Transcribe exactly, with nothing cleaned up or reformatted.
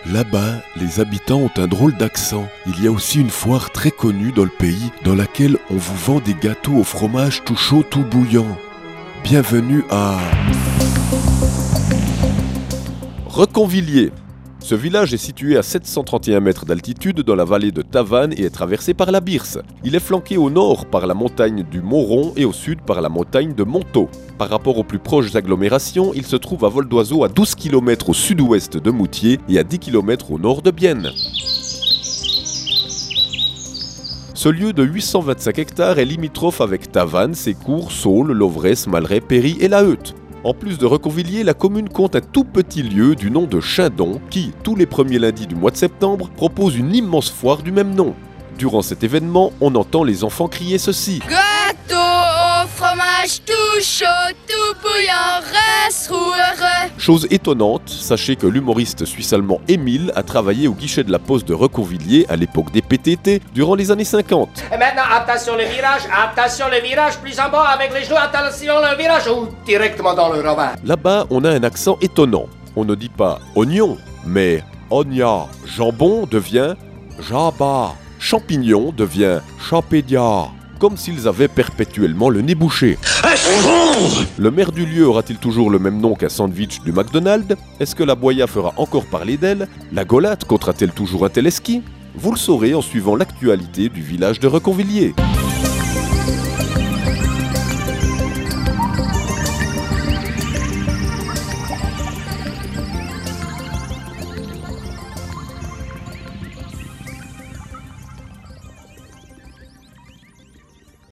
Là-bas, les habitants ont un drôle d'accent. Il y a aussi une foire très connue dans le pays dans laquelle on vous vend des gâteaux au fromage tout chaud, tout bouillant. Bienvenue à Reconvilliers. Ce village est situé à sept cent trente et un mètres d'altitude dans la vallée de Tavannes et est traversé par la Birse. Il est flanqué au nord par la montagne du Mauron et au sud par la montagne de Montaut. Par rapport aux plus proches agglomérations, il se trouve à vol d'oiseau à douze kilomètres au sud-ouest de Moutier et à dix kilomètres au nord de Bienne. Ce lieu de huit cent vingt-cinq hectares est limitrophe avec Tavannes, Sécourt, Saules, Lovresse, Malray, Péry et La Heute. En plus de Reconvilliers, la commune compte un tout petit lieu du nom de Chindon qui, tous les premiers lundis du mois de septembre, propose une immense foire du même nom. Durant cet événement, on entend les enfants crier ceci. Gâteau au fromage tout chaud, tout bouillant, reste heureux. Chose étonnante, sachez que l'humoriste suisse-allemand Émile a travaillé au guichet de la Poste de Reconvilliers à l'époque des P T T durant les années cinquante. Et maintenant, attention le virage, attention le virage, plus en bas avec les genoux, attention le virage ou directement dans le ravin. Là-bas, on a un accent étonnant. On ne dit pas oignon, mais ogna. Jambon devient jaba. Champignon devient champédia. Comme s'ils avaient perpétuellement le nez bouché. Le maire du lieu aura-t-il toujours le même nom qu'un sandwich du McDonald's? Est-ce que la boya fera encore parler d'elle? La Golate comptera-t-elle toujours un téléski? Vous le saurez en suivant l'actualité du village de Reconvilliers.